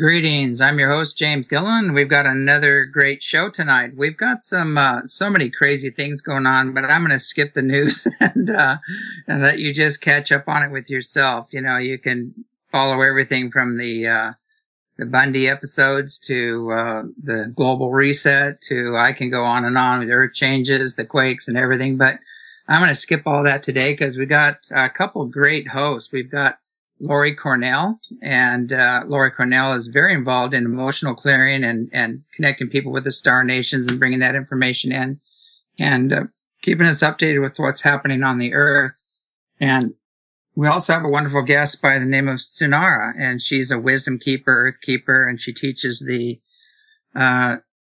Greetings. I'm your host, James Gillen. We've got another great show tonight. We've got so many crazy things going on, but I'm going to skip the news and let you just catch up on it with yourself. You know, you can follow everything from the Bundy episodes to the global reset to I can go on and on with earth changes, the quakes and everything. But I'm going to skip all that today because we got a couple great hosts. We've got Lori Cornell, and Lori Cornell is very involved in emotional clearing and connecting people with the star nations and bringing that information in and keeping us updated with what's happening on the earth. And we also have a wonderful guest by the name of Sunara, and she's a wisdom keeper, earth keeper, and she teaches I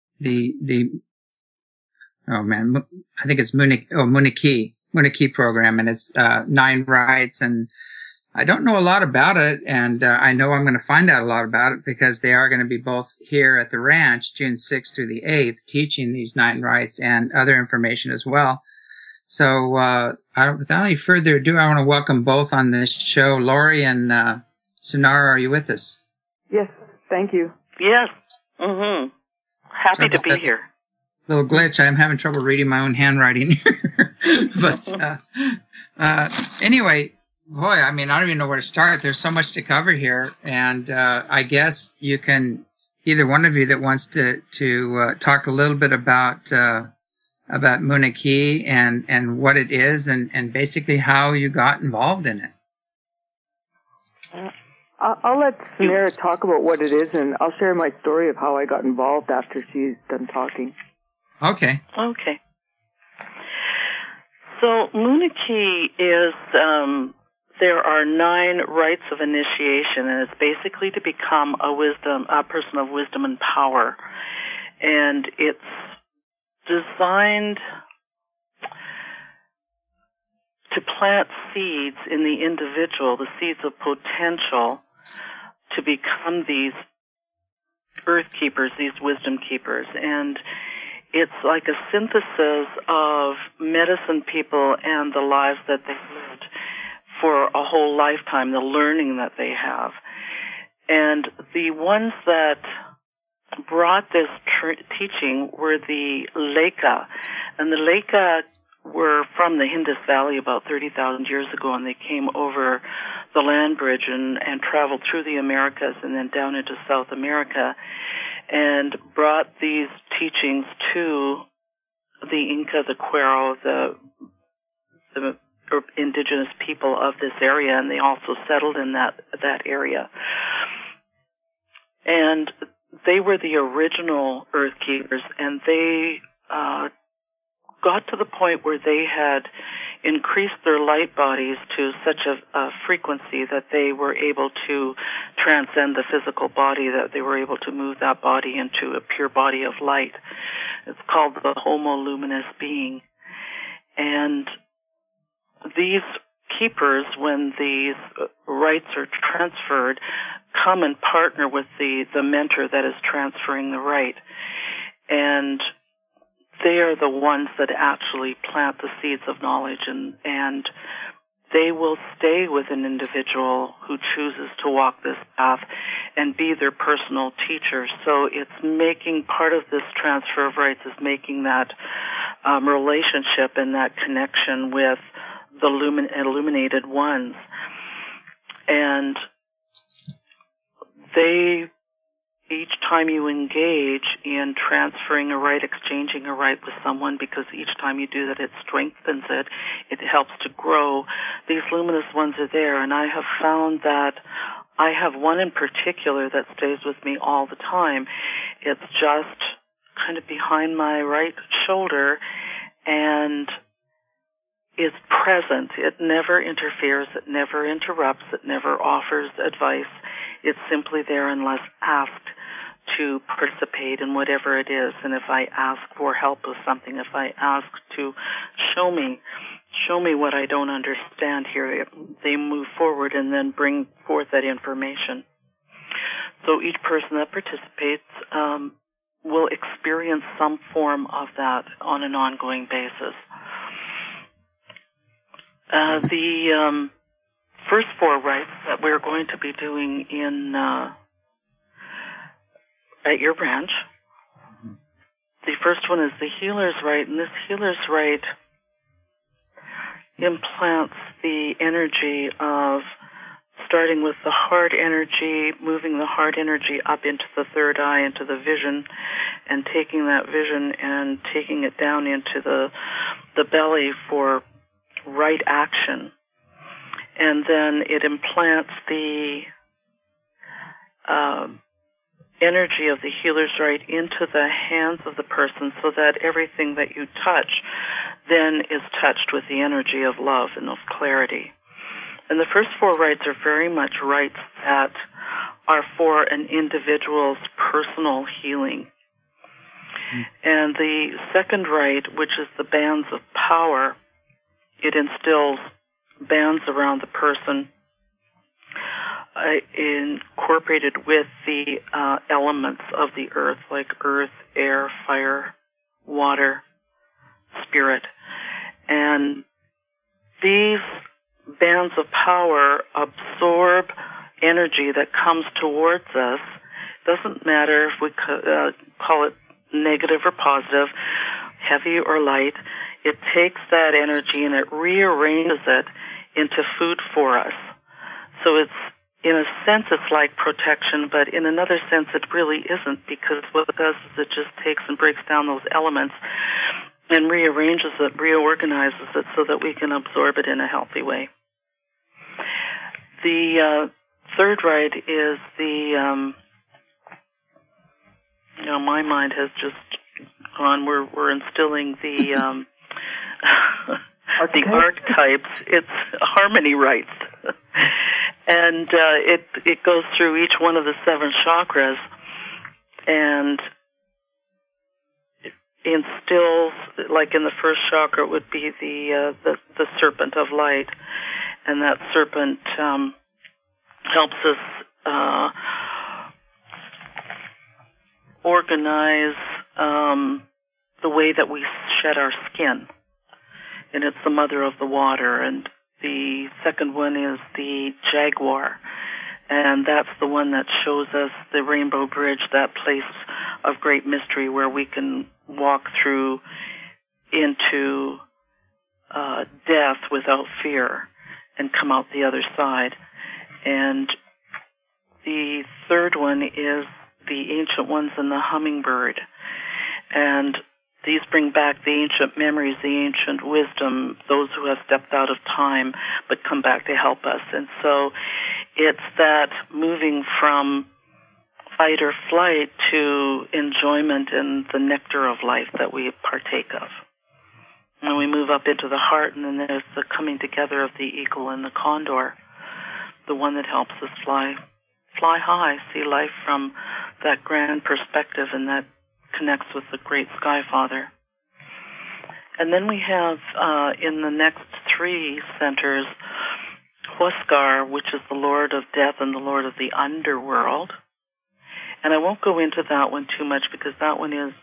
think it's Muniki program, and it's 9 rights. And I don't know a lot about it, and I know I'm going to find out a lot about it because they are going to be both here at the ranch June 6th through the 8th teaching these 9 rights and other information as well. So without any further ado, I want to welcome both on this show. Lori and Sunara, are you with us? Yes, thank you. Yes. Mm-hmm. Happy to be here. Little glitch. I'm having trouble reading my own handwriting here. But anyway, boy, I mean, I don't even know where to start. There's so much to cover here. And I guess you can, either one of you that wants to talk a little bit about Muniki and what it is and basically how you got involved in it. I'll let Sunara talk about what it is, and I'll share my story of how I got involved after she's done talking. Okay. Okay. So Muniki is, there are 9 rites of initiation, and it's basically to become a person of wisdom and power. And it's designed to plant seeds in the individual, the seeds of potential to become these earth keepers, these wisdom keepers. And it's like a synthesis of medicine people and the lives that they've lived for a whole lifetime, the learning that they have. And the ones that brought this teaching were the Leka. And the Leka were from the Indus Valley about 30,000 years ago, and they came over the land bridge and traveled through the Americas and then down into South America and brought these teachings to the Inca, the Quero, the indigenous people of this area, and they also settled in that area. And they were the original earth keepers, and they got to the point where they had increased their light bodies to such a frequency that they were able to transcend the physical body, that they were able to move that body into a pure body of light. It's called the Homo Luminous being. And these keepers, when these rights are transferred, come and partner with the mentor that is transferring the right. And they are the ones that actually plant the seeds of knowledge, and they will stay with an individual who chooses to walk this path and be their personal teacher. So it's making part of this transfer of rights is making that relationship and that connection with the illuminated ones. And each time you engage in transferring a right, exchanging a right with someone, because each time you do that, it strengthens it, it helps to grow. These luminous ones are there, and I have found that I have one in particular that stays with me all the time. It's just kind of behind my right shoulder, and is present. It never interferes. It never interrupts. It never offers advice. It's simply there unless asked to participate in whatever it is. And if I ask for help with something, if I ask to show me what I don't understand here, they move forward and then bring forth that information. So each person that participates will experience some form of that on an ongoing basis. The first 4 rites that we're going to be doing in at your branch. The first one is the healer's right, and this healer's right implants the energy of starting with the heart energy, moving the heart energy up into the third eye, into the vision, and taking that vision and taking it down into the belly for right action. And then it implants the energy of the healer's right into the hands of the person so that everything that you touch then is touched with the energy of love and of clarity. And the first four rights are very much rights that are for an individual's personal healing. And the second right, which is the bands of power, it instills bands around the person incorporated with the elements of the earth, like earth, air, fire, water, spirit. And these bands of power absorb energy that comes towards us. Doesn't matter if we call it negative or positive, heavy or light. It takes that energy and it rearranges it into food for us. So it's, in a sense, it's like protection, but in another sense, it really isn't, because what it does is it just takes and breaks down those elements and rearranges it, reorganizes it so that we can absorb it in a healthy way. The third right is the, my mind has just gone. We're instilling the the archetypes. It's harmony rights. And it goes through each one of the 7 chakras and instills, like in the first chakra, it would be the serpent of light, and that serpent helps us organize the way that we shed our skin, and it's the mother of the water. And the second one is the jaguar, and that's the one that shows us the rainbow bridge, that place of great mystery where we can walk through into death without fear and come out the other side. And the third one is the ancient ones and the hummingbird. And these bring back the ancient memories, the ancient wisdom, those who have stepped out of time but come back to help us. And so it's that moving from fight or flight to enjoyment and the nectar of life that we partake of. And we move up into the heart, and then there's the coming together of the eagle and the condor, the one that helps us fly high, see life from that grand perspective, and that connects with the great Sky Father. And then we have in the next 3 centers, Huascar, which is the Lord of Death and the Lord of the Underworld. And I won't go into that one too much because that one is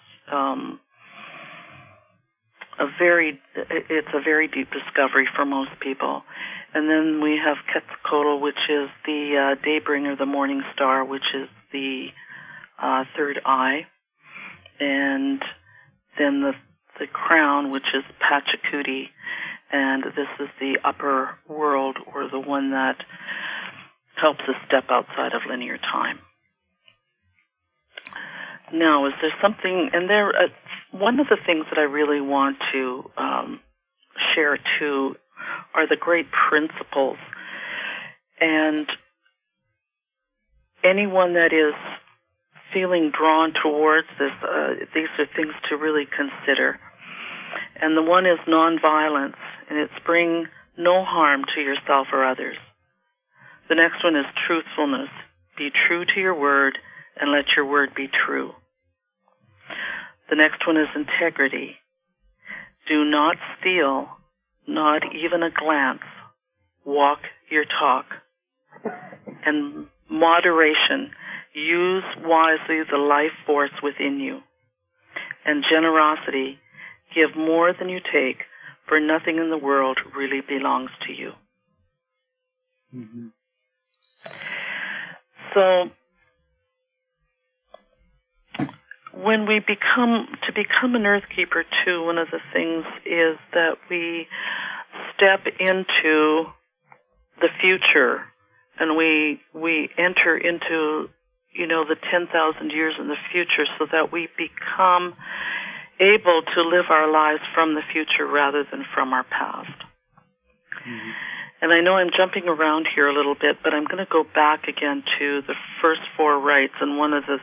it's a very deep discovery for most people. And then we have Quetzalcoatl, which is the Daybringer, the Morning Star, which is the third eye. And then the crown, which is Pachacuti, and this is the upper world, or the one that helps us step outside of linear time. Now, is there something, and there, one of the things that I really want to share too are the great principles. And anyone that is feeling drawn towards this, these are things to really consider. And the one is nonviolence, and it's bring no harm to yourself or others. The next one is truthfulness. Be true to your word, and let your word be true. The next one is integrity. Do not steal, not even a glance. Walk your talk. And moderation. Use wisely the life force within you. And generosity. Give more than you take, for nothing in the world really belongs to you. Mm-hmm. So, when we become an Earth Keeper too, one of the things is that we step into the future, and we enter into, the 10,000 years in the future, so that we become able to live our lives from the future rather than from our past. Mm-hmm. And I know I'm jumping around here a little bit, but I'm going to go back again to the first four rites, and one of the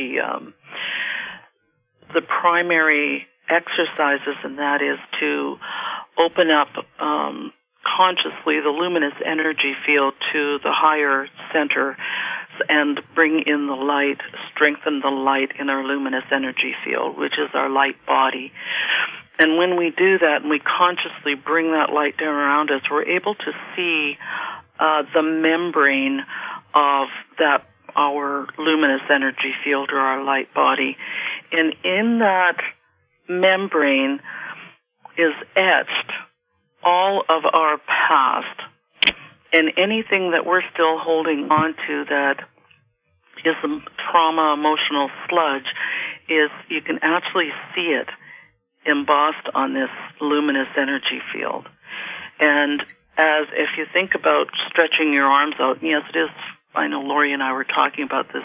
primary exercises in that is to open up consciously the luminous energy field to the higher center and bring in the light, strengthen the light in our luminous energy field, which is our light body. And when we do that and we consciously bring that light down around us, we're able to see the membrane of that, our luminous energy field or our light body. And in that membrane is etched all of our past, and anything that we're still holding on to that is a trauma, emotional sludge, is you can actually see it embossed on this luminous energy field. And as if you think about stretching your arms out, yes, it is. I know Lori and I were talking about this.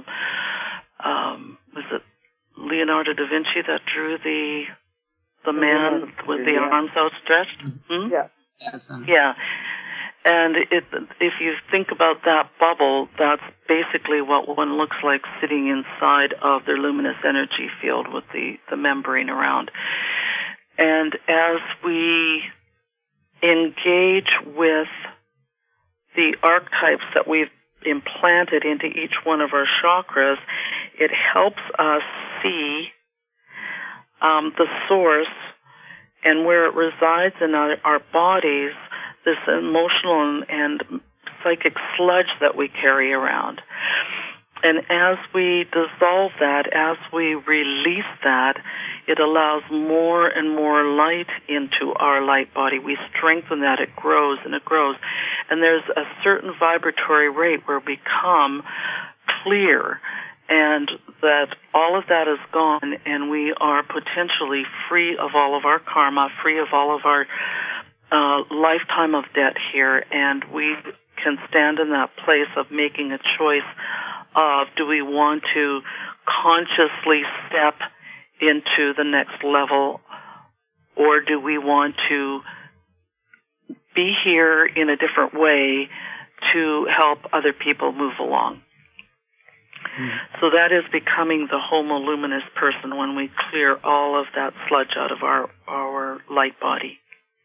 Was it Leonardo da Vinci that drew the man with the arms outstretched? Mm-hmm. Yeah. Yeah. And if you think about that bubble, that's basically what one looks like sitting inside of their luminous energy field with the membrane around. And as we engage with the archetypes that we've implanted into each one of our chakras, it helps us see the source and where it resides in our bodies, this emotional and psychic sludge that we carry around. And as we dissolve that, as we release that, it allows more and more light into our light body. We strengthen that. It grows and it grows. And there's a certain vibratory rate where we become clear, and that all of that is gone, and we are potentially free of all of our karma, free of all of our lifetime of debt here, and we can stand in that place of making a choice of, do we want to consciously step into the next level, or do we want to be here in a different way to help other people move along? So that is becoming the Homo Luminous person when we clear all of that sludge out of our light body.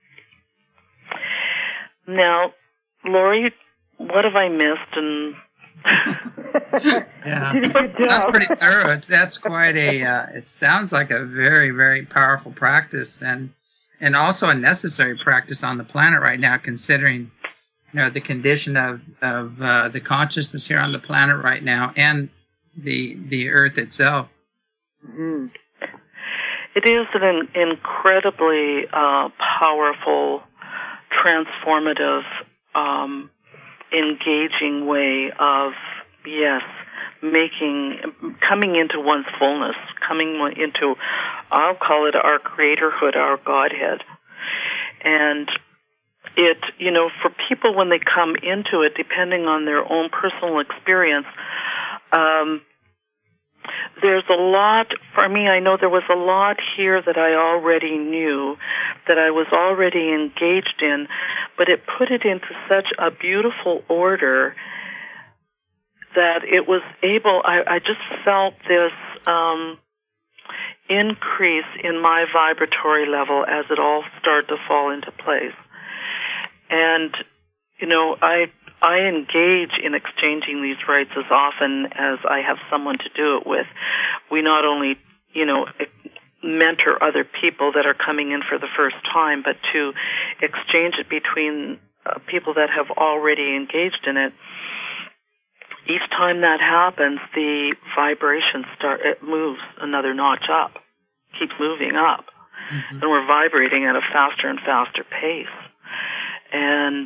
Now, Lori, what have I missed? And yeah, that's pretty thorough. That's quite a. It sounds like a very, very powerful practice, and also a necessary practice on the planet right now, considering the condition of the consciousness here on the planet right now, and the Earth itself. Mm-hmm. It is an incredibly powerful, transformative, engaging way of, coming into one's fullness, coming into, I'll call it our creatorhood, our Godhead. And it, for people when they come into it, depending on their own personal experience, there's a lot, for me, I know there was a lot here that I already knew, that I was already engaged in, but it put it into such a beautiful order that it was able, I just felt this increase in my vibratory level as it all started to fall into place. And, I engage in exchanging these rights as often as I have someone to do it with. We not only, mentor other people that are coming in for the first time, but to exchange it between people that have already engaged in it. Each time that happens, the vibration it moves another notch up, keeps moving up, and we're vibrating at a faster and faster pace. And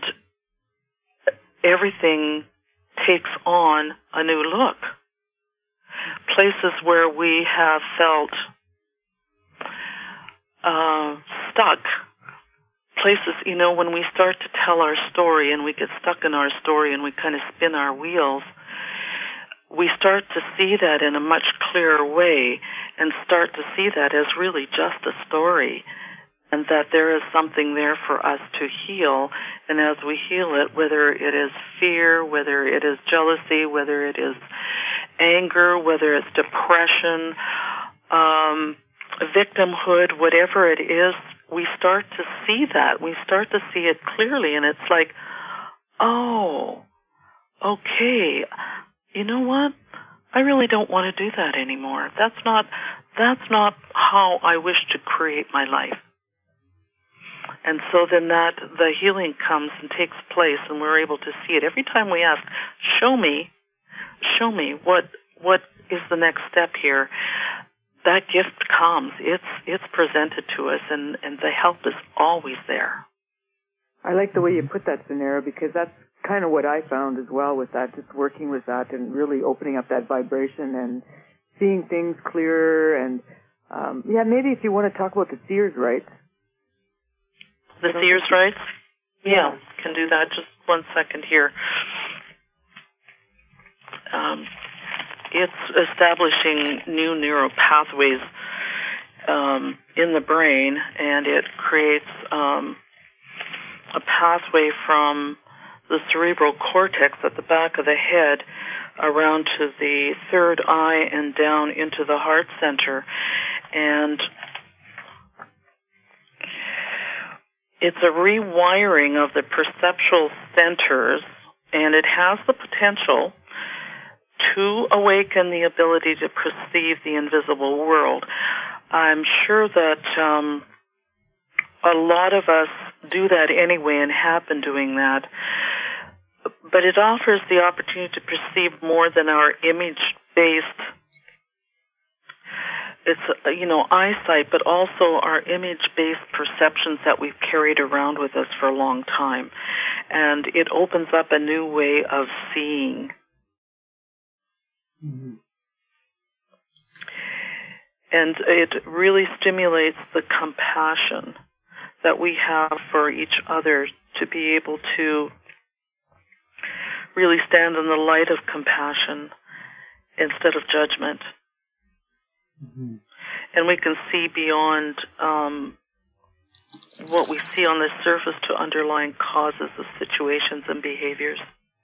everything takes on a new look. places where we have felt stuck. Places, when we start to tell our story and we get stuck in our story and we kind of spin our wheels, we start to see that in a much clearer way and start to see that as really just a story, and that there is something there for us to heal. And as we heal it, whether it is fear, whether it is jealousy, whether it is anger, whether it's depression, victimhood, whatever it is, we start to see that. We start to see it clearly, and it's like, oh, okay, you know what? I really don't want to do that anymore. That's not how I wish to create my life. And so then the healing comes and takes place, and we're able to see it. Every time we ask, show me what is the next step here, that gift comes. It's presented to us, and the help is always there. I like the way you put that, Sunera, because that's kind of what I found as well with that, just working with that and really opening up that vibration and seeing things clearer. And maybe if you want to talk about the Seers rights. The Seers rights? Yeah, can do that. Just 1 second here. It's establishing new neural pathways in the brain, and it creates a pathway from the cerebral cortex at the back of the head around to the third eye and down into the heart center. And it's a rewiring of the perceptual centers, and it has the potential to awaken the ability to perceive the invisible world. I'm sure that a lot of us do that anyway and have been doing that, but it offers the opportunity to perceive more than our image-based, eyesight, but also our image-based perceptions that we've carried around with us for a long time. And it opens up a new way of seeing. Mm-hmm. And it really stimulates the compassion that we have for each other, to be able to really stand in the light of compassion instead of judgment. Mm-hmm. And we can see beyond what we see on the surface to underlying causes of situations and behaviors.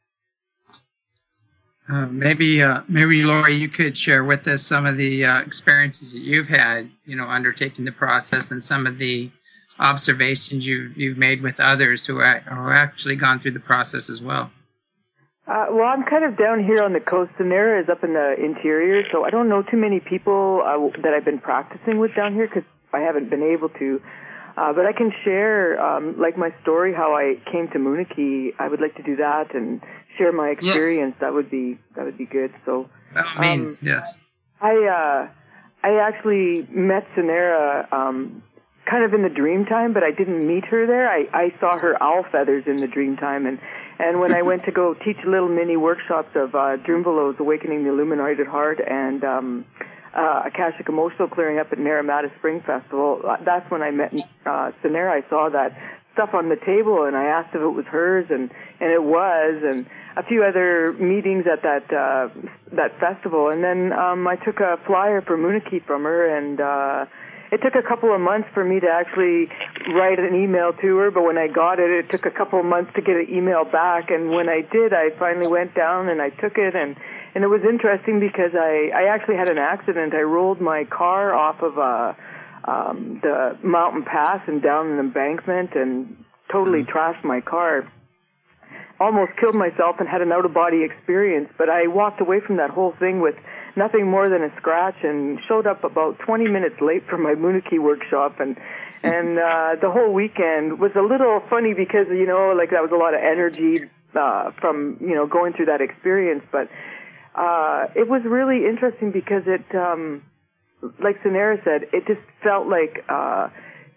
Maybe Lori, you could share with us some of the experiences that you've had, undertaking the process, and some of the observations you've made with others who are actually gone through the process as well. Well, I'm kind of down here on the coast, and Sunera is up in the interior, so I don't know too many people that I've been practicing with down here because I haven't been able to. But I can share, like my story, how I came to Munich. I would like to do that and share my experience. Yes. That would be good. So, by all means, yes. I actually met Sunera kind of in the dream time, but I didn't meet her there. I saw her owl feathers in the dream time, and when I went to go teach little mini workshops of Drumvelos, Awakening the Illuminated Heart, and Akashic Emotional Clearing up at Naramata Spring Festival, that's when I met Sunera. I saw that stuff on the table, and I asked if it was hers, and it was, and a few other meetings at that festival. And then I took a flyer for Munich from her, and it took a couple of months for me to actually write an email to her, but when I got it, it took a couple of months to get an email back, and when I did, I finally went down and I took it, and it was interesting because I actually had an accident. I rolled my car off of the mountain pass and down an embankment and totally trashed my car. Almost killed myself and had an out-of-body experience, but I walked away from that whole thing with nothing more than a scratch, and showed up about 20 minutes late for my Munich workshop, and the whole weekend was a little funny because, like that was a lot of energy from, going through that experience, but it was really interesting because it, like Sunera said, it just felt like,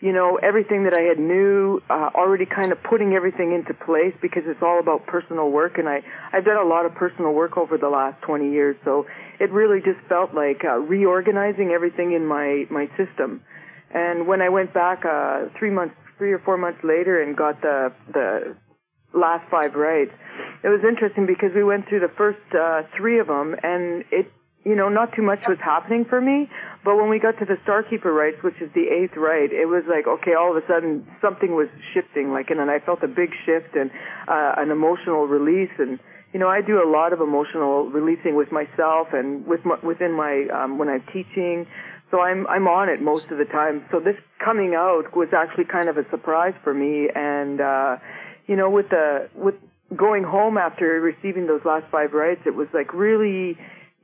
everything that I had knew, already kind of putting everything into place, because it's all about personal work, and I've done a lot of personal work over the last 20 years, so it really just felt like reorganizing everything in my system. And when I went back 3 or 4 months later and got the last 5 rites, it was interesting because we went through the first 3 of them, and it, not too much was happening for me. But when we got to the Starkeeper rites, which is the 8th rite, it was like, okay, all of a sudden something was shifting, and I felt a big shift and an emotional release. And I do a lot of emotional releasing with myself and within my when I'm teaching. So I'm on it most of the time. So this coming out was actually kind of a surprise for me. And with going home after receiving those last 5 rites, it was like really,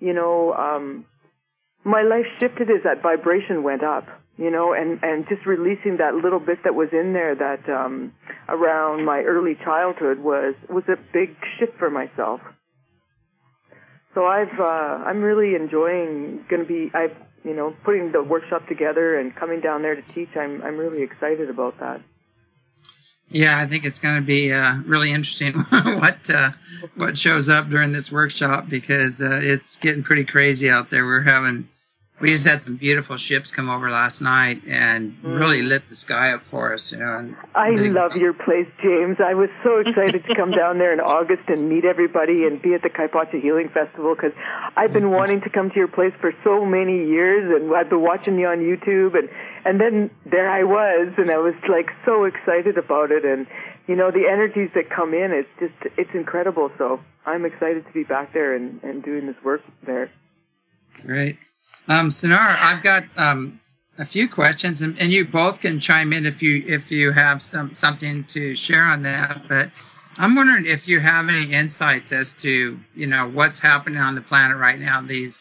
my life shifted as that vibration went up, and just releasing that little bit that was in there that around my early childhood was a big shift for myself. So I'm really enjoying putting the workshop together and coming down there to teach. I'm really excited about that. Yeah, I think it's going to be really interesting what shows up during this workshop, because it's getting pretty crazy out there. We just had some beautiful ships come over last night and really lit the sky up for us, And I love your place, James. I was so excited to come down there in August and meet everybody and be at the Kaipacha Healing Festival, because I've been wanting to come to your place for so many years, and I've been watching you on YouTube, and then there I was, and I was like so excited about it, and the energies that come in, it's incredible. So I'm excited to be back there and doing this work there. Great. Sonara, I've got a few questions, and you both can chime in if you have something to share on that. But I'm wondering if you have any insights as to what's happening on the planet right now. The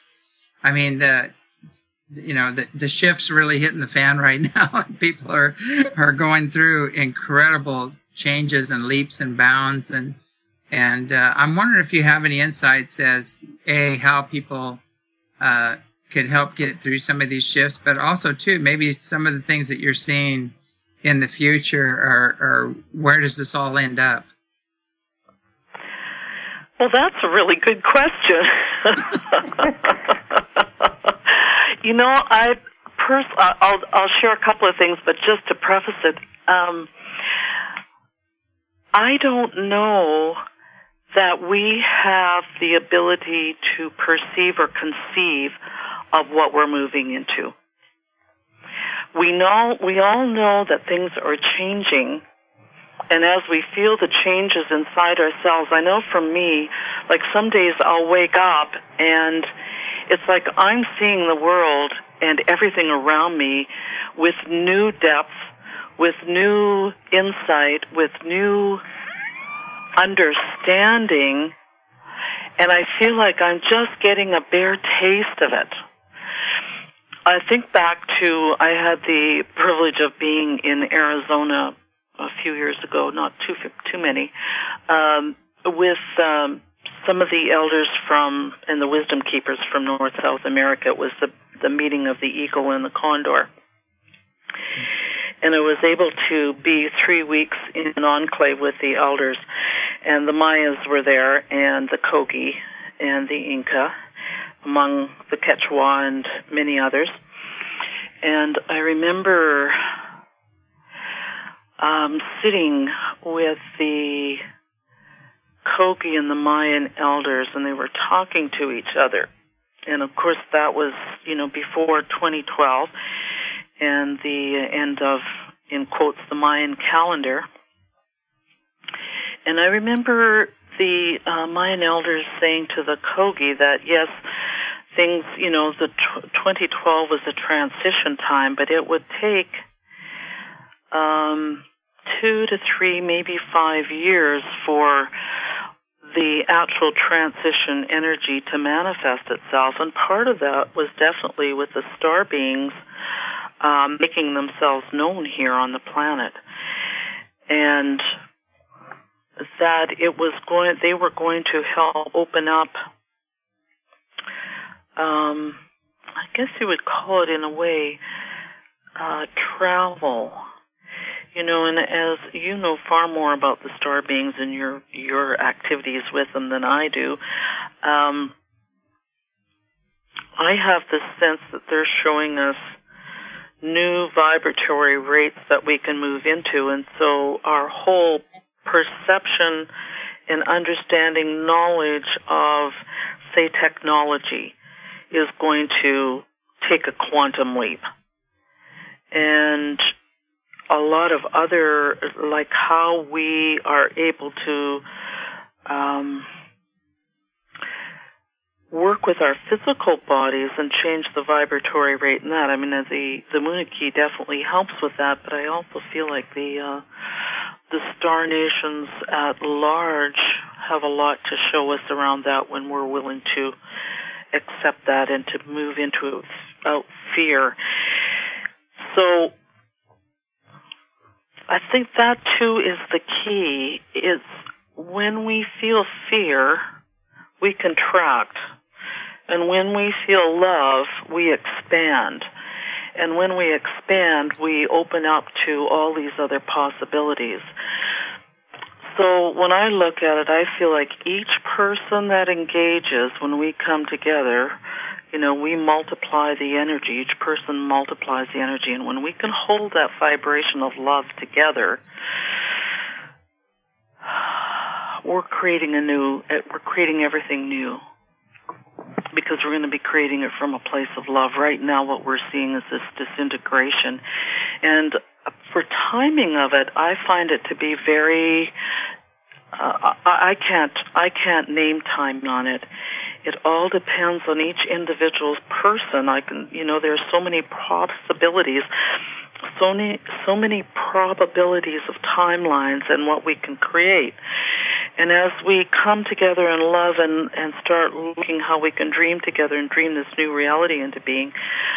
shift's really hitting the fan right now. People are going through incredible changes and leaps and bounds, and I'm wondering if you have any insights as how people could help get through some of these shifts, but also too maybe some of the things that you're seeing in the future, or where does this all end up? Well, that's a really good question. I'll share a couple of things, but just to preface it, I don't know that we have the ability to perceive or conceive of what we're moving into. We all know that things are changing, and as we feel the changes inside ourselves, I know for me, like some days I'll wake up and it's like I'm seeing the world and everything around me with new depth, with new insight, with new understanding, and I feel like I'm just getting a bare taste of it. I think back to, I had the privilege of being in Arizona a few years ago, not too many, with some of the elders and the wisdom keepers from North South America. It was the meeting of the eagle and the condor. And I was able to be 3 weeks in an enclave with the elders, and the Mayas were there, and the Kogi, and the Inca, among the Quechua and many others. And I remember sitting with the Kogi and the Mayan elders, and they were talking to each other. And of course that was, before 2012 and the end of, in quotes, the Mayan calendar. And I remember the Mayan elders saying to the Kogi that, yes, things, the 2012 was a transition time, but it would take 2 to 3, maybe 5 years for the actual transition energy to manifest itself. And part of that was definitely with the star beings making themselves known here on the planet. And that they were going to help open up, I guess you would call it in a way, travel You know, and as you know far more about the star beings and your activities with them than I do, I have this sense that they're showing us new vibratory rates that we can move into, and so our whole perception and understanding knowledge of, say, technology is going to take a quantum leap. And a lot of other, like how we are able to work with our physical bodies and change the vibratory rate in that. I mean, the Munich-Ki definitely helps with that, but I also feel like the star nations at large have a lot to show us around that when we're willing to accept that and to move into it without fear. So I think that too is the key. Is when we feel fear, we contract. And when we feel love, we expand. And when we expand, we open up to all these other possibilities. So when I look at it, I feel like each person that engages, when we come together, you know, we multiply the energy. Each person multiplies the energy. And when we can hold that vibration of love together, we're creating everything new. Because we're going to be creating it from a place of love. Right now what we're seeing is this disintegration. And for timing of it, I find it to be very, I can't name time on it. It all depends on each individual's person. There's so many possibilities, so many probabilities of timelines and what we can create. And as we come together in love and start looking how we can dream together and dream this new reality into being,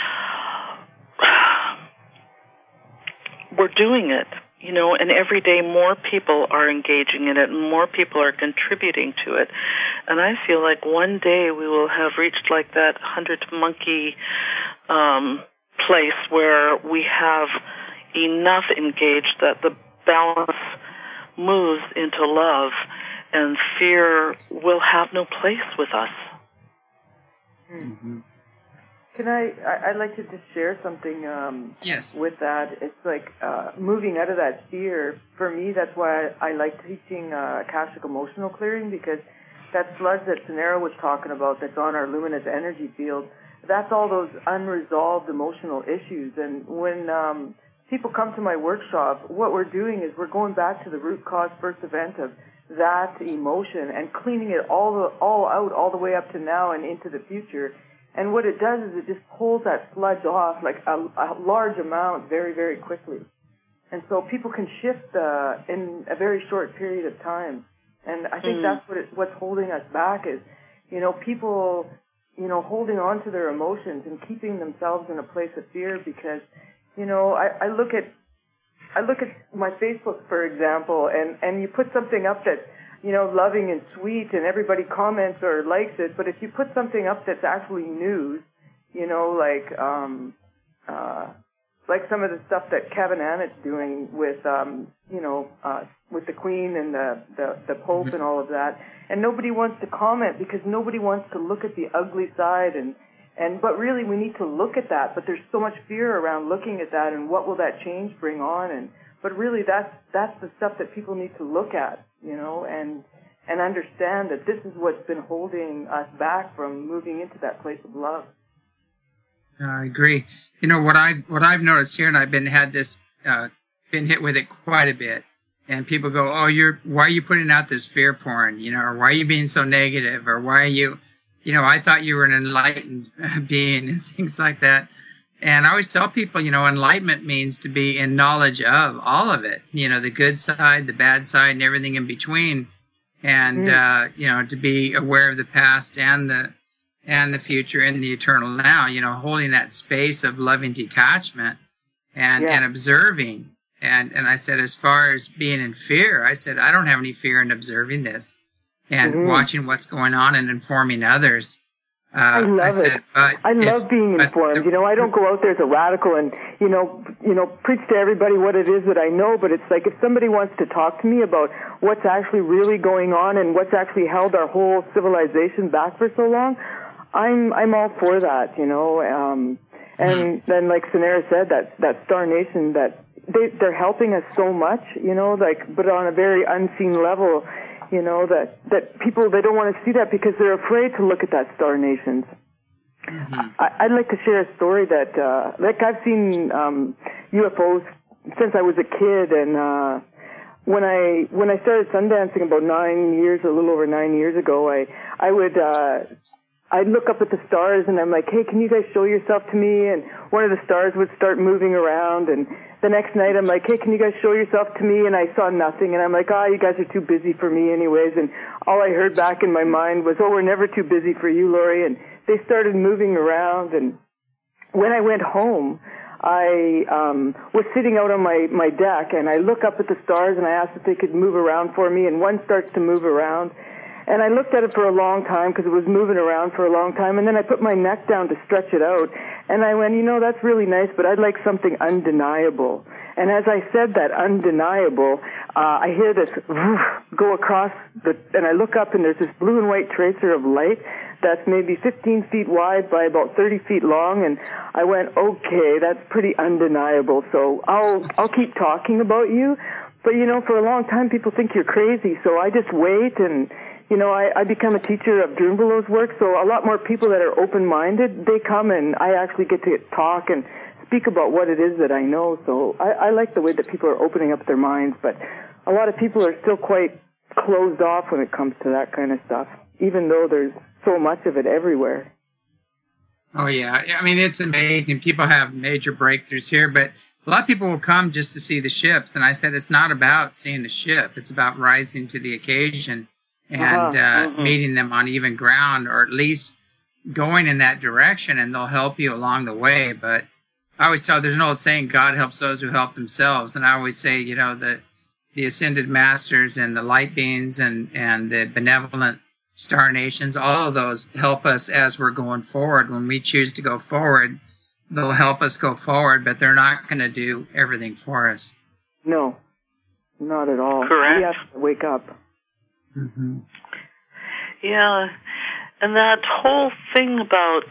we're doing it, you know, and every day more people are engaging in it and more people are contributing to it. And I feel like one day we will have reached like that 100-monkey place where we have enough engaged that the balance moves into love and fear will have no place with us. Mm-hmm. I'd like to just share something yes. with that. It's like moving out of that fear. For me, that's why I like teaching Akashic Emotional Clearing, because that sludge that Sunera was talking about that's on our luminous energy field, that's all those unresolved emotional issues. And when people come to my workshop, what we're doing is we're going back to the root cause first event of that emotion and cleaning it all out all the way up to now and into the future. And what it does is it just pulls that sludge off like a large amount very, very quickly. And so people can shift in a very short period of time. And I think that's what's holding us back is, you know, people, you know, holding on to their emotions and keeping themselves in a place of fear because, you know, I look at my Facebook, for example, and you put something up that's, you know, loving and sweet and everybody comments or likes it, but if you put something up that's actually news, you know, like some of the stuff that Kevin Annett's doing with, with the Queen and the Pope and all of that, and nobody wants to comment because nobody wants to look at the ugly side but really we need to look at that, but there's so much fear around looking at that and what will that change bring on, but really that's the stuff that people need to look at, you know, and understand that this is what's been holding us back from moving into that place of love. I agree. You know what I've noticed here, and I've been hit with it quite a bit. And people go, "Oh, why are you putting out this fear porn? You know, or why are you being so negative? Or why are you, you know, I thought you were an enlightened being," and things like that. And I always tell people, you know, enlightenment means to be in knowledge of all of it. You know, the good side, the bad side, and everything in between. And you know, to be aware of the past and the future and the eternal now, you know, holding that space of loving detachment and observing. And I said, as far as being in fear, I said, I don't have any fear in observing this and watching what's going on and informing others. I love it. I love being informed. I don't go out there as a radical and, preach to everybody what it is that I know, but it's like if somebody wants to talk to me about what's actually really going on and what's actually held our whole civilization back for so long, I'm all for that, and then like Sanara said, that Star Nation, that they're helping us so much, but on a very unseen level, that people, they don't want to see that because they're afraid to look at that Star Nations. Mm-hmm. I'd like to share a story that, I've seen UFOs since I was a kid, and when I started sundancing about a little over 9 years ago, I'd look up at the stars and I'm like, hey, can you guys show yourself to me? And one of the stars would start moving around, and the next night I'm like, hey, can you guys show yourself to me? And I saw nothing, and I'm like, you guys are too busy for me anyways. And all I heard back in my mind was, we're never too busy for you, Lori. And they started moving around, and when I went home, I was sitting out on my deck, and I look up at the stars and I asked if they could move around for me, and one starts to move around. And I looked at it for a long time because it was moving around for a long time, and then I put my neck down to stretch it out, and I went, that's really nice, but I'd like something undeniable. And as I said that, undeniable, I hear this go across, and I look up, and there's this blue and white tracer of light that's maybe 15 feet wide by about 30 feet long, and I went, okay, that's pretty undeniable, so I'll keep talking about you. But, for a long time, people think you're crazy, so I just wait, and I become a teacher of Drunvalo's work, so a lot more people that are open-minded, they come and I actually get to talk and speak about what it is that I know. So I like the way that people are opening up their minds, but a lot of people are still quite closed off when it comes to that kind of stuff, even though there's so much of it everywhere. Oh, yeah. I mean, it's amazing. People have major breakthroughs here, but a lot of people will come just to see the ships. And I said, it's not about seeing the ship. It's about rising to the occasion and meeting them on even ground, or at least going in that direction, and they'll help you along the way. But I always tell, there's an old saying, God helps those who help themselves. And I always say, the ascended masters and the light beings and the benevolent Star Nations, all of those help us as we're going forward. When we choose to go forward, they'll help us go forward, but they're not going to do everything for us. No, not at all. Correct. We have to wake up. Mm-hmm. Yeah, and that whole thing about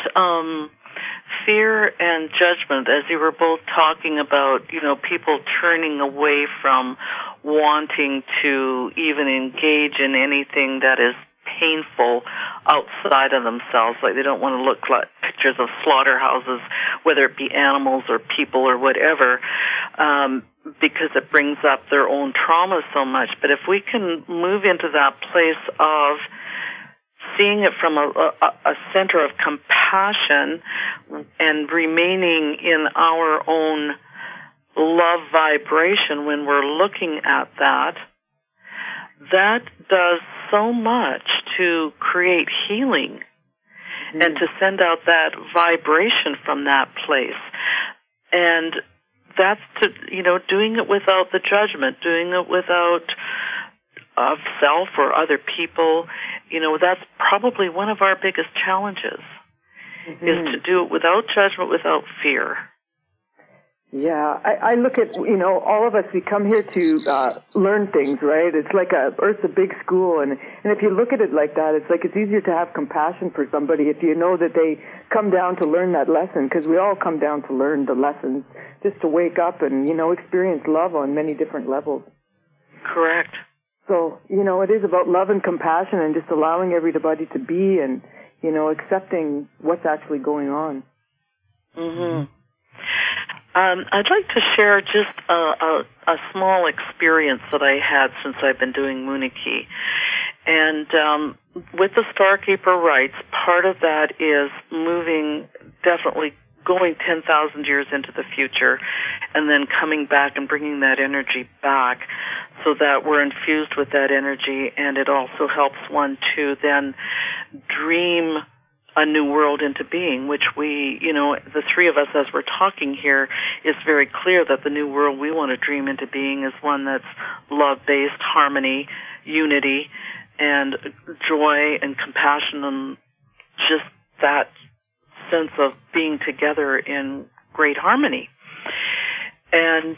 fear and judgment, as you were both talking about, people turning away from wanting to even engage in anything that is painful outside of themselves, like they don't want to look like pictures of slaughterhouses, whether it be animals or people or whatever, because it brings up their own trauma so much. But if we can move into that place of seeing it from a center of compassion and remaining in our own love vibration when we're looking at that, that does so much to create healing and to send out that vibration from that place. And that's doing it without the judgment, doing it without of self or other people. That's probably one of our biggest challenges, is to do it without judgment, without fear. Yeah, I look at, all of us, we come here to learn things, right? It's like Earth's a big school, and if you look at it like that, it's like it's easier to have compassion for somebody if you know that they come down to learn that lesson, because we all come down to learn the lessons, just to wake up and, experience love on many different levels. Correct. So, it is about love and compassion and just allowing everybody to be and, accepting what's actually going on. Mm-hmm. I'd like to share just a small experience that I had since I've been doing Munich-Ki. And with the Starkeeper rites, part of that is definitely going 10,000 years into the future and then coming back and bringing that energy back so that we're infused with that energy, and it also helps one to then dream a new world into being, which we, the three of us as we're talking here, is very clear that the new world we want to dream into being is one that's love-based, harmony, unity, and joy and compassion, and just that sense of being together in great harmony. And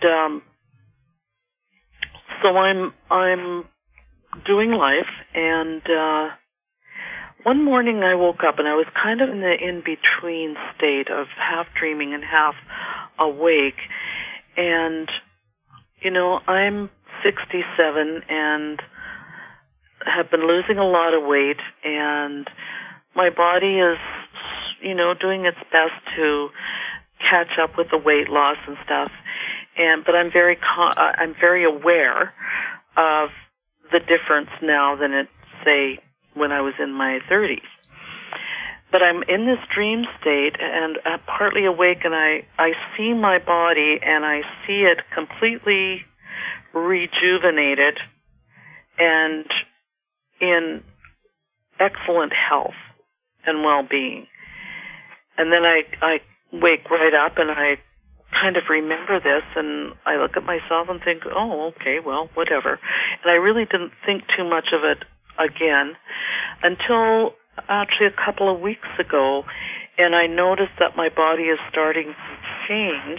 so I'm doing life, and one morning I woke up and I was kind of in the in-between state of half dreaming and half awake. And, I'm 67 and have been losing a lot of weight, and my body is, doing its best to catch up with the weight loss and stuff. But I'm very aware of the difference now than say when I was in my 30s. But I'm in this dream state and I'm partly awake, and I see my body and I see it completely rejuvenated and in excellent health and well-being. And then I wake right up and I kind of remember this, and I look at myself and think, oh, okay, well, whatever. And I really didn't think too much of it again until actually a couple of weeks ago, and I noticed that my body is starting to change.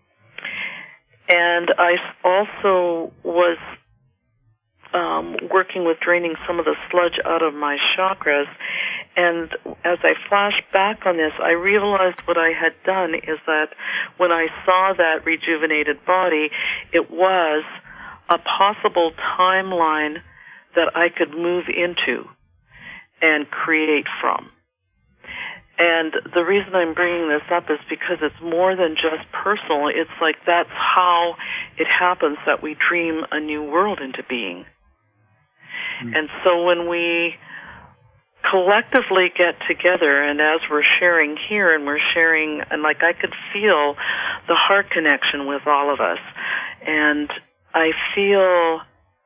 And I also was working with draining some of the sludge out of my chakras. And as I flashed back on this, I realized what I had done is that when I saw that rejuvenated body, it was a possible timeline that I could move into and create from. And the reason I'm bringing this up is because it's more than just personal. It's like that's how it happens that we dream a new world into being. And so when we collectively get together, and as we're sharing here, and we're sharing, and like I could feel the heart connection with all of us, and I feel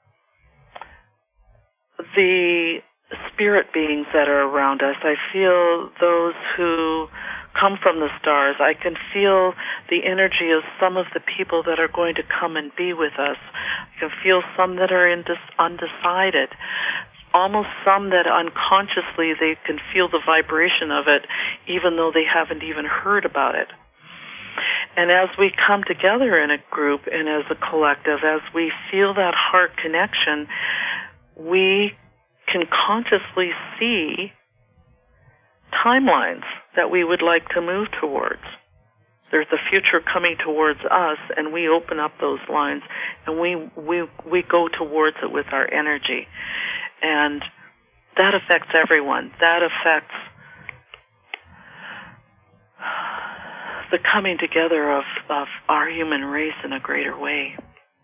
the spirit beings that are around us. I feel those who come from the stars. I can feel the energy of some of the people that are going to come and be with us. I can feel some that are undecided. Almost some that unconsciously they can feel the vibration of it, even though they haven't even heard about it. And as we come together in a group and as a collective, as we feel that heart connection, we can consciously see timelines that we would like to move towards. There's a future coming towards us, and we open up those lines, and we go towards it with our energy. And that affects everyone. That affects the coming together of our human race in a greater way.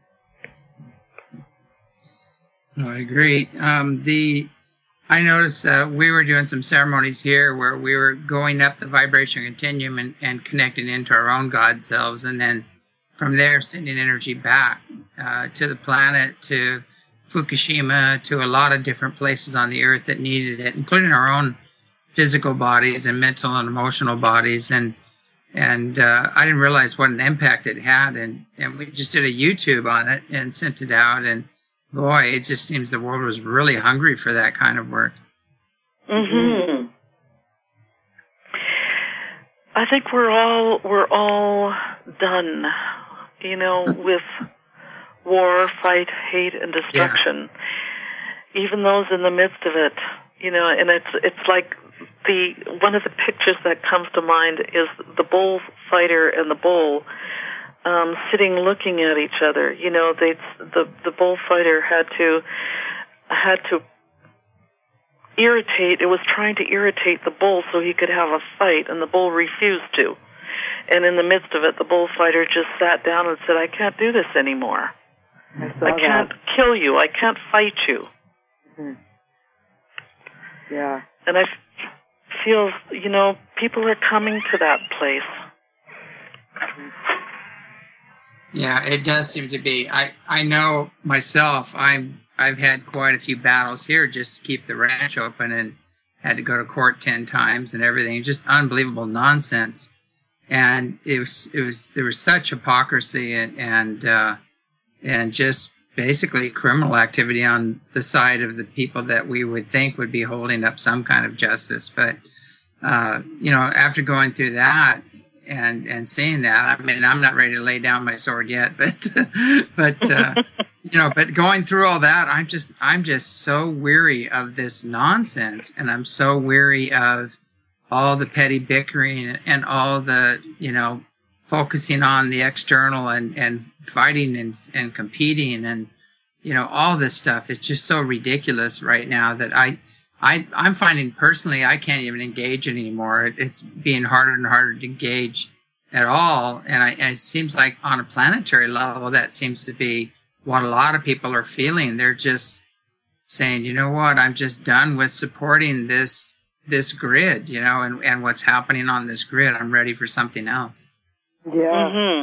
I agree. I noticed we were doing some ceremonies here where we were going up the vibration continuum and connecting into our own God selves, and then from there sending energy back to the planet, to Fukushima, to a lot of different places on the earth that needed it, including our own physical bodies and mental and emotional bodies. And I didn't realize what an impact it had. And we just did a YouTube on it and sent it out. And boy, it just seems the world was really hungry for that kind of work. Mm-hmm. I think we're all done, with war, fight, hate, and destruction. Yeah. Even those in the midst of it, and it's like one of the pictures that comes to mind is the bullfighter and the bull sitting looking at each other. The bullfighter had to irritate. It was trying to irritate the bull so he could have a fight, and the bull refused to. And in the midst of it, the bullfighter just sat down and said, "I can't do this anymore. I can't kill you. I can't fight you." Mm-hmm. Yeah. And I feel, people are coming to that place. Yeah, it does seem to be. I know myself, I've had quite a few battles here just to keep the ranch open, and had to go to court 10 times and everything. Just unbelievable nonsense. And there was such hypocrisy and just basically criminal activity on the side of the people that we would think would be holding up some kind of justice. But after going through that and seeing that, I mean, I'm not ready to lay down my sword yet, but going through all that, I'm just so weary of this nonsense, and I'm so weary of all the petty bickering and all the, focusing on the external and fighting and competing and, all this stuff. It's just so ridiculous right now that I'm finding personally I can't even engage anymore. It's being harder and harder to engage at all. And it seems like on a planetary level, that seems to be what a lot of people are feeling. They're just saying, you know what, I'm just done with supporting this grid, and what's happening on this grid. I'm ready for something else. Yeah. Mm-hmm.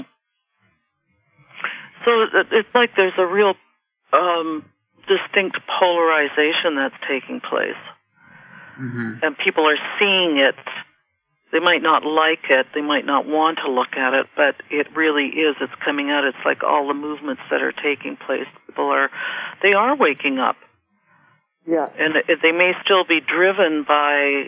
So it's like there's a real distinct polarization that's taking place. Mm-hmm. And people are seeing it. They might not like it. They might not want to look at it, but it really is. It's coming out. It's like all the movements that are taking place. They are waking up. Yeah. And they may still be driven by,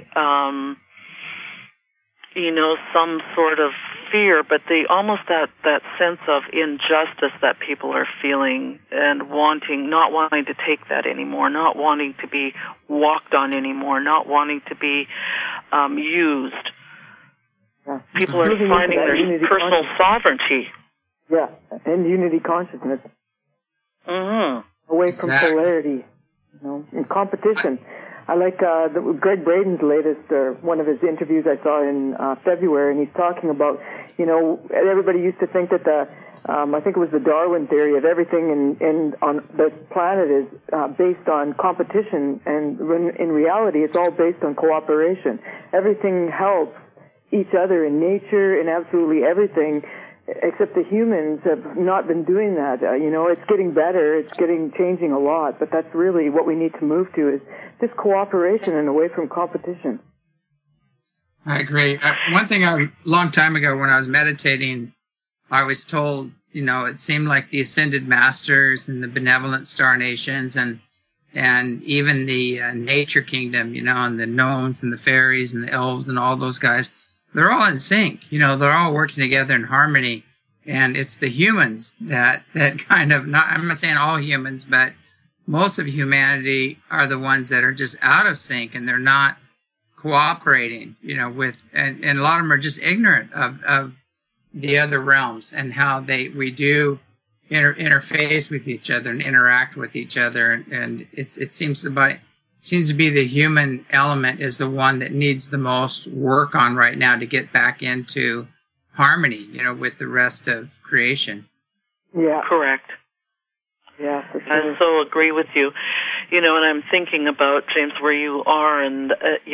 some sort of fear, but they almost that sense of injustice that people are feeling and not wanting to take that anymore, not wanting to be walked on anymore, not wanting to be used. Yeah. People are finding their personal sovereignty. Yeah, and unity consciousness. Mm-hmm. Away from polarity, and competition. I like Greg Braden's latest, one of his interviews I saw in February, and he's talking about, everybody used to think that I think it was the Darwin theory of everything on the planet is based on competition, and when in reality it's all based on cooperation. Everything helps each other in nature, in absolutely everything, except the humans have not been doing that. It's getting better, changing a lot, but that's really what we need to move to is just cooperation and away from competition. I agree. One thing a long time ago when I was meditating, I was told, it seemed like the ascended masters and the benevolent star nations and even the nature kingdom, and the gnomes and the fairies and the elves and all those guys, they're all in sync. They're all working together in harmony. And it's the humans that kind of, I'm not saying all humans, but most of humanity are the ones that are just out of sync, and they're not cooperating, with, and a lot of them are just ignorant of the other realms and how we do interface with each other and interact with each other. And it seems to be the human element is the one that needs the most work on right now to get back into harmony, with the rest of creation. Yeah. Correct. Yeah, for sure. I so agree with you. And I'm thinking about, James, where you are and,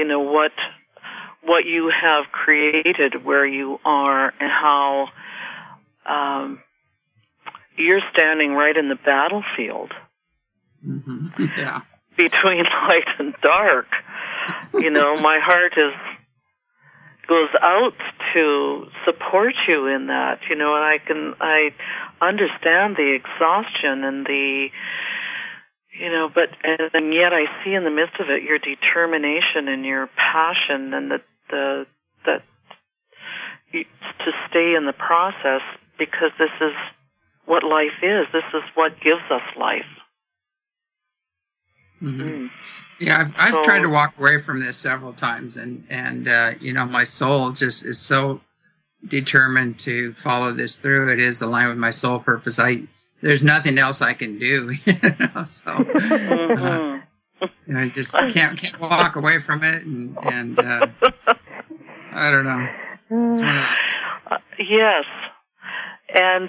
what you have created where you are and how you're standing right in the battlefield. Mm-hmm. Yeah. Between light and dark. My heart goes out to support you in that, and I understand the exhaustion and the, and yet I see in the midst of it your determination and your passion and to stay in the process, because this is what life is. This is what gives us life. Mm-hmm. Yeah, I've tried to walk away from this several times, and my soul just is so determined to follow this through. It is aligned with my soul purpose. There's nothing else I can do, so I just can't walk away from it, and I don't know. It's one of those things. Yes, and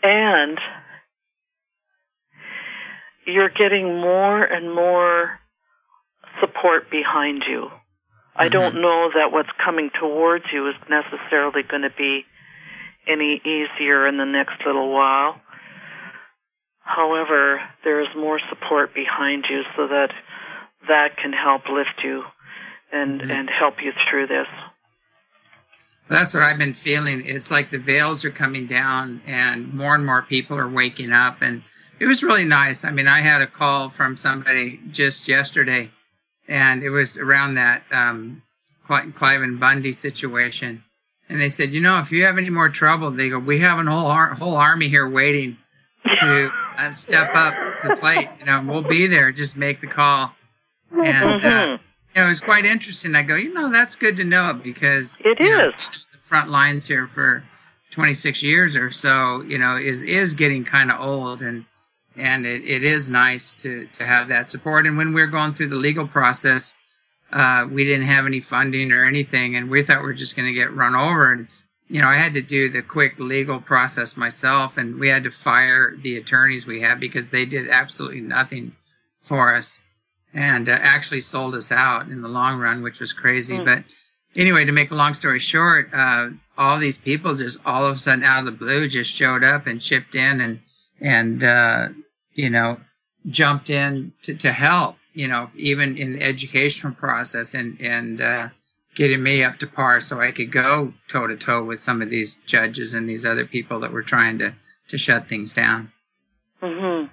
you're getting more and more support behind you. I don't know that what's coming towards you is necessarily going to be any easier in the next little while. However, there is more support behind you so that can help lift you and help you through this. That's what I've been feeling. It's like the veils are coming down and more people are waking up, and it was really nice. I mean, I had a call from somebody just yesterday, and it was around that Cliven Bundy situation. And they said, if you have any more trouble, they go, we have a whole army here waiting to step up to the plate. We'll be there. Just make the call. And it was quite interesting. I go, that's good to know, because it is the front lines here for 26 years or so, is getting kind of old, and it is nice to have that support. And when we were going through the legal process, we didn't have any funding or anything, and we thought we were just going to get run over. And I had to do the quick legal process myself, and we had to fire the attorneys we had because they did absolutely nothing for us, and actually sold us out in the long run, which was crazy. But anyway, to make a long story short, all these people just all of a sudden out of the blue just showed up and chipped in and jumped in to help, even in the educational process and getting me up to par so I could go toe to toe with some of these judges and these other people that were trying to shut things down. Mm-hmm.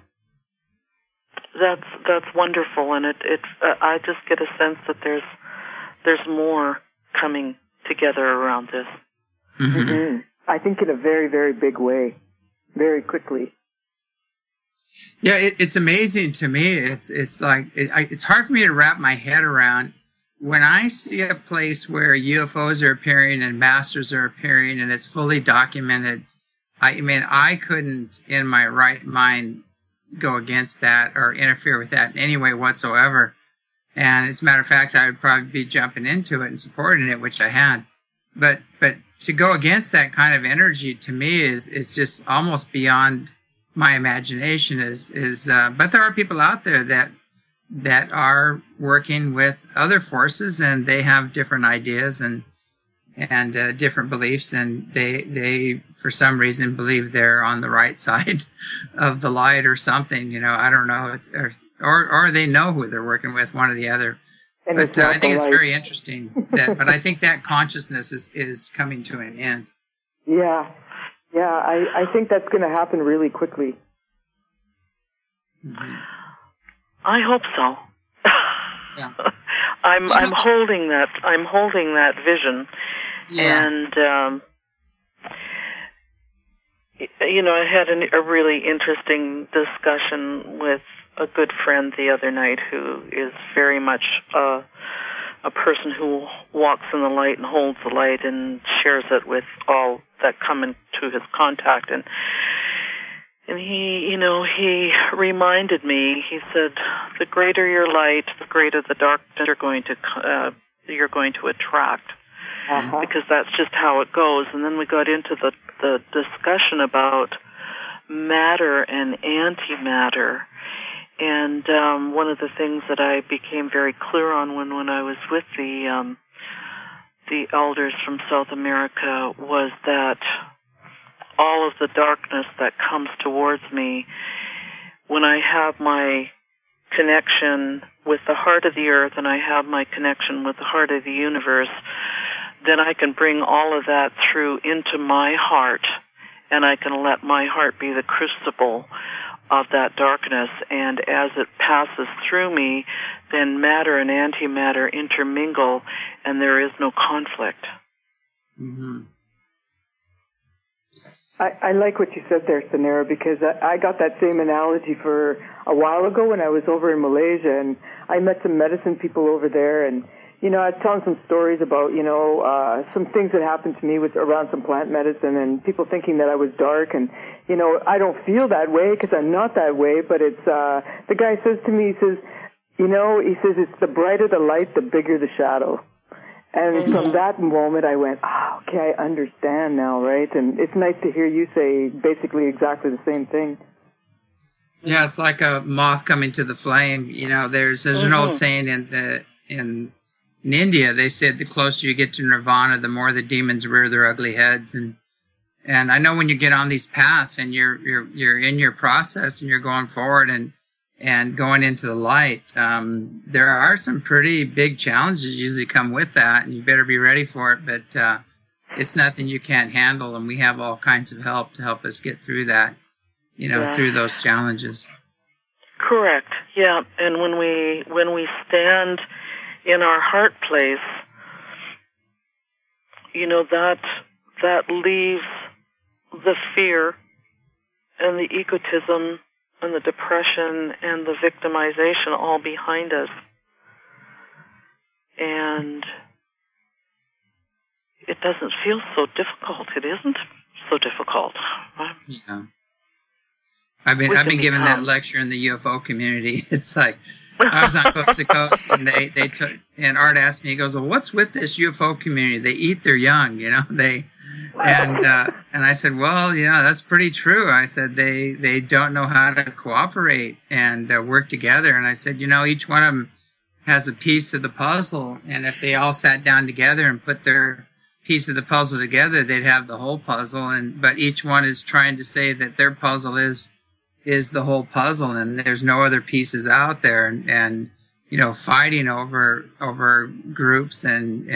That's wonderful, and I just get a sense that there's more coming together around this. Mm-hmm. Mm-hmm. I think in a very, very big way, very quickly. Yeah, it's amazing to me. It's like it's hard for me to wrap my head around when I see a place where UFOs are appearing and masters are appearing and it's fully documented. I couldn't in my right mind go against that or interfere with that in any way whatsoever. And as a matter of fact, I would probably be jumping into it and supporting it, which I had. But to go against that kind of energy to me is just almost beyond my imagination. But there are people out there that are working with other forces, and they have different ideas and different beliefs, and they for some reason believe they're on the right side of the light or something. I don't know. Or they know who they're working with, one or the other. And but I think it's very interesting. But I think that consciousness is coming to an end. Yeah. I think that's going to happen really quickly. Mm-hmm. I hope so. Yeah. I'm holding that vision. Yeah. And I had a really interesting discussion with a good friend the other night who is very much a person who walks in the light and holds the light and shares it with all that come into his contact. And he reminded me, he said, the greater your light, the greater the darkness you're going to attract. Uh-huh. Because that's just how it goes. And then we got into the discussion about matter and antimatter. And one of the things that I became very clear on when I was with the elders from South America was that all of the darkness that comes towards me, when I have my connection with the heart of the earth and I have my connection with the heart of the universe, then I can bring all of that through into my heart, and I can let my heart be the crucible of that darkness. And as it passes through me, then matter and antimatter intermingle, and there is no conflict. Mm-hmm. I like what you said there, Sanara, because I got that same analogy for a while ago when I was over in Malaysia, and I met some medicine people over there, and I was telling some stories about, some things that happened to me around some plant medicine, and people thinking that I was dark, and, I don't feel that way because I'm not that way, but it's, the guy says to me, he says, it's the brighter the light, the bigger the shadow. And from that moment, I went, okay, I understand now, right? And it's nice to hear you say basically exactly the same thing. Yeah, it's like a moth coming to the flame. There's an old saying in India. They said the closer you get to nirvana, the more the demons rear their ugly heads. And I know when you get on these paths and you're in your process and you're going forward and going into the light, there are some pretty big challenges usually come with that, and you better be ready for it. But it's nothing you can't handle, and we have all kinds of help to help us get through that, through those challenges. Correct. Yeah, and when we stand in our heart place, that leaves the fear and the egotism and the depression and the victimization all behind us. And it doesn't feel so difficult. It isn't so difficult. Yeah. I've been giving that lecture in the UFO community. It's like I was on Coast to Coast, and they took, and Art asked me, he goes, "Well, what's with this UFO community? They eat their young, and I said, well, yeah, that's pretty true. I said they don't know how to cooperate and work together. And I said, each one of them has a piece of the puzzle, and if they all sat down together and put their piece of the puzzle together, they'd have the whole puzzle. But each one is trying to say that their puzzle is the whole puzzle, and there's no other pieces out there, and fighting over groups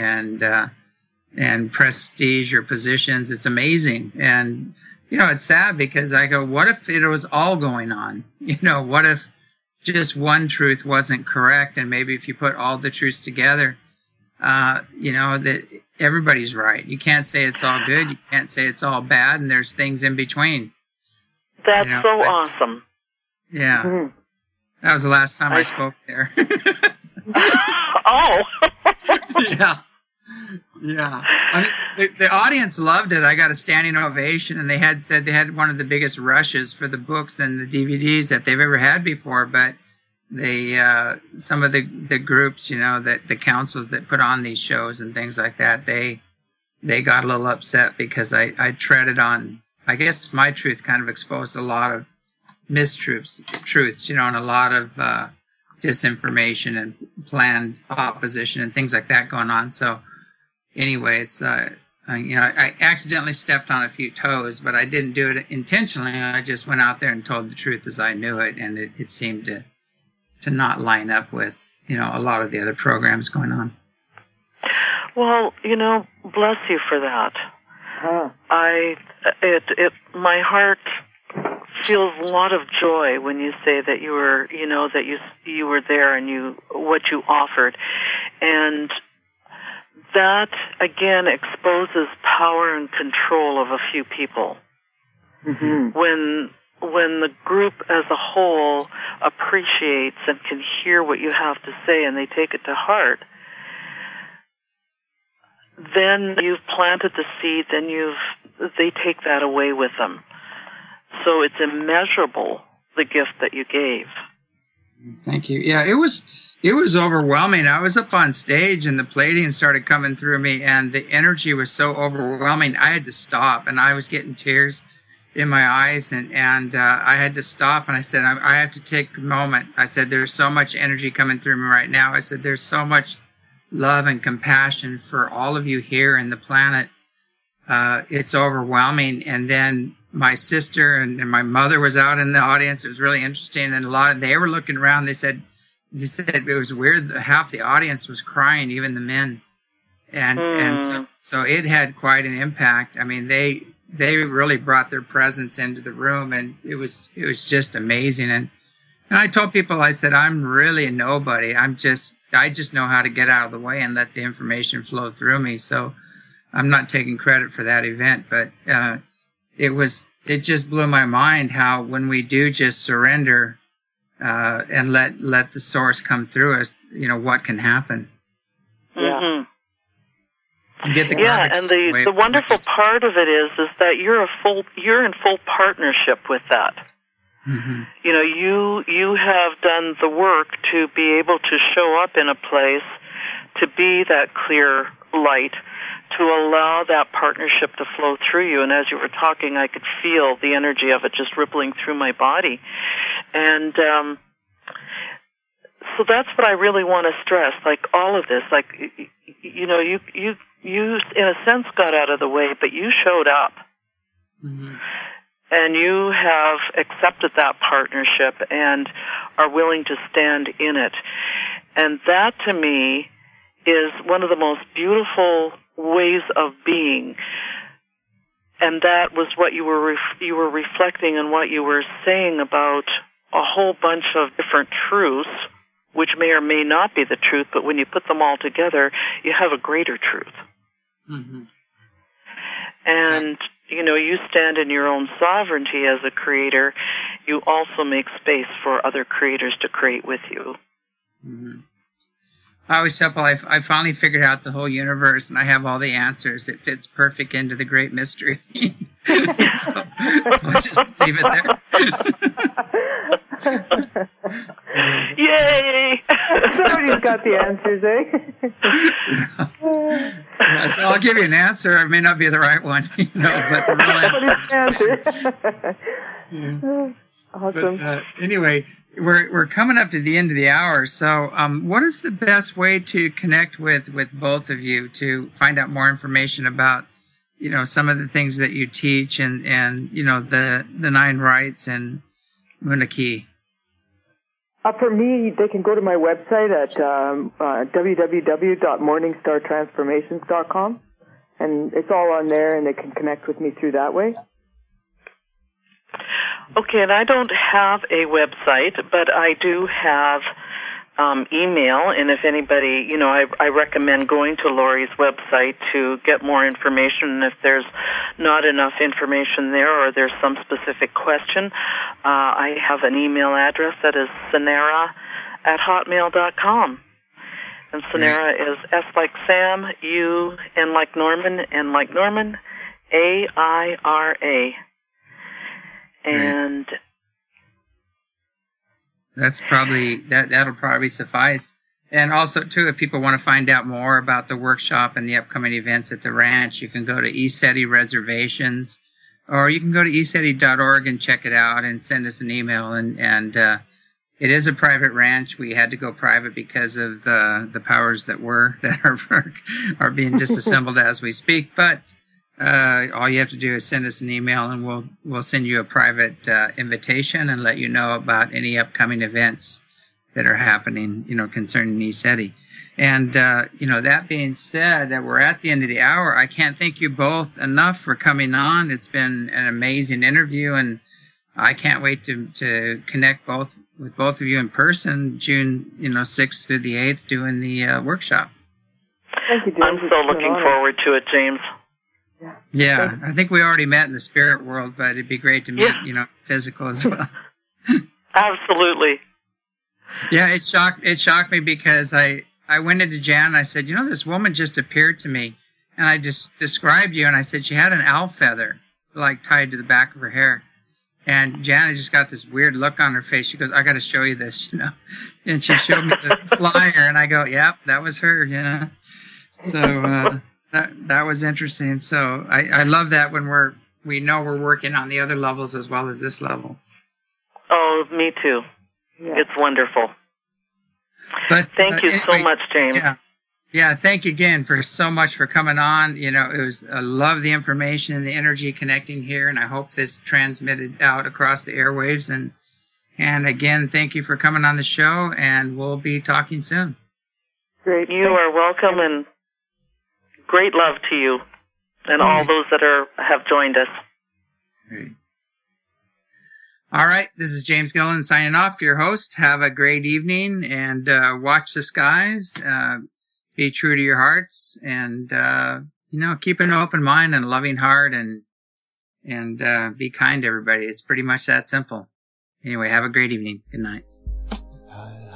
and prestige or positions. It's amazing. And it's sad because I go, what if it was all going on? What if just one truth wasn't correct, and maybe if you put all the truths together, that everybody's right. You can't say it's all good, you can't say it's all bad, and there's things in between. That's so awesome. Yeah. Mm-hmm. That was the last time I spoke there. Oh. Yeah. I mean, the audience loved it. I got a standing ovation, and they said they had one of the biggest rushes for the books and the DVDs that they've ever had before. But some of the groups, that the councils that put on these shows and things like that, they got a little upset because I treaded on. I guess my truth kind of exposed a lot of mistruths, and a lot of disinformation and planned opposition and things like that going on. So anyway, it's I accidentally stepped on a few toes, but I didn't do it intentionally. I just went out there and told the truth as I knew it, and it seemed to not line up with a lot of the other programs going on. Well, bless you for that. Huh. My heart feels a lot of joy when you say that you were, that you were there and what you offered, and that again exposes power and control of a few people. Mm-hmm. When the group as a whole appreciates and can hear what you have to say and they take it to heart, then you've planted the seed, then they take that away with them. So it's immeasurable, the gift that you gave. Thank you. Yeah, it was overwhelming. I was up on stage and the Pleiadians started coming through me, and the energy was so overwhelming. I had to stop, and I was getting tears in my eyes, and I had to stop, and I said, I have to take a moment. I said, there's so much energy coming through me right now. I said, there's so much love and compassion for all of you here in the planet. It's overwhelming. And then my sister and my mother was out in the audience. It was really interesting, and they were looking around. They said it was weird. Half the audience was crying, even the men, and so it had quite an impact. I mean, they really brought their presence into the room, and it was just amazing. And I told people, I said, I'm really a nobody. I just know how to get out of the way and let the information flow through me. So I'm not taking credit for that event, but it just blew my mind how when we do just surrender and let the source come through us, what can happen. Mm-hmm. Get the and the wonderful part of it is that you're in full partnership with that. Mm-hmm. You have done the work to be able to show up in a place, to be that clear light, to allow that partnership to flow through you. And as you were talking, I could feel the energy of it just rippling through my body. And so that's what I really want to stress, like all of this. Like, you in a sense got out of the way, but you showed up. Mm-hmm. And you have accepted that partnership and are willing to stand in it. And that, to me, is one of the most beautiful ways of being. And that was what you were reflecting and what you were saying about a whole bunch of different truths, which may or may not be the truth, but when you put them all together, you have a greater truth. Mm-hmm. And, you stand in your own sovereignty as a creator. You also make space for other creators to create with you. Mm-hmm. I always tell people I finally figured out the whole universe, and I have all the answers. It fits perfect into the great mystery. so I'll just leave it there. Yay! Somebody's got the answers, eh? Yeah, so I'll give you an answer. It may not be the right one, but the real answer. Yeah. Awesome. But, anyway, we're coming up to the end of the hour. So, what is the best way to connect with both of you to find out more information about, some of the things that you teach and the 9 rights and Munaki? For me, they can go to my website at www.morningstartransformations.com, and it's all on there, and they can connect with me through that way. Okay, and I don't have a website, but I do have email, and if anybody, I recommend going to Lori's website to get more information, and if there's not enough information there or there's some specific question, I have an email address that is Sanara@hotmail.com. And Sanara is S like Sam, U, N like Norman, N like Norman, AIRA. And that's that'll probably suffice. And also, too, if people want to find out more about the workshop and the upcoming events at the ranch, you can go to ECETI Reservations, or you can go to ECETI.org and check it out and send us an email. And it is a private ranch. We had to go private because of the powers that are being disassembled as we speak. But all you have to do is send us an email, and we'll send you a private invitation and let you know about any upcoming events that are happening, concerning ECETI. And that being said, that we're at the end of the hour. I can't thank you both enough for coming on. It's been an amazing interview, and I can't wait to connect with both of you in person, June 6th through the 8th, doing the workshop. Thank you, James. I'm so looking forward to it, James. Yeah, I think we already met in the spirit world, but it'd be great to meet, physical as well. Absolutely. Yeah, it shocked me because I went into Jan and I said, this woman just appeared to me, and I just described you, and I said she had an owl feather like tied to the back of her hair, and Jana just got this weird look on her face. She goes, "I got to show you this," and she showed me the flyer, and I go, "Yep, that was her," So. That was interesting. So I love that when we know we're working on the other levels as well as this level. Oh, me too. Yeah. It's wonderful. But thank you so much, James. Yeah. Thank you again for so much for coming on. I love the information and the energy connecting here, and I hope this transmitted out across the airwaves. And again, thank you for coming on the show, and we'll be talking soon. Great. You are welcome, and great love to you and all those that have joined us. Great. All right. This is James Gillen signing off, your host. Have a great evening, and watch the skies. Be true to your hearts, and keep an open mind and a loving heart, and be kind to everybody. It's pretty much that simple. Anyway, have a great evening. Good night.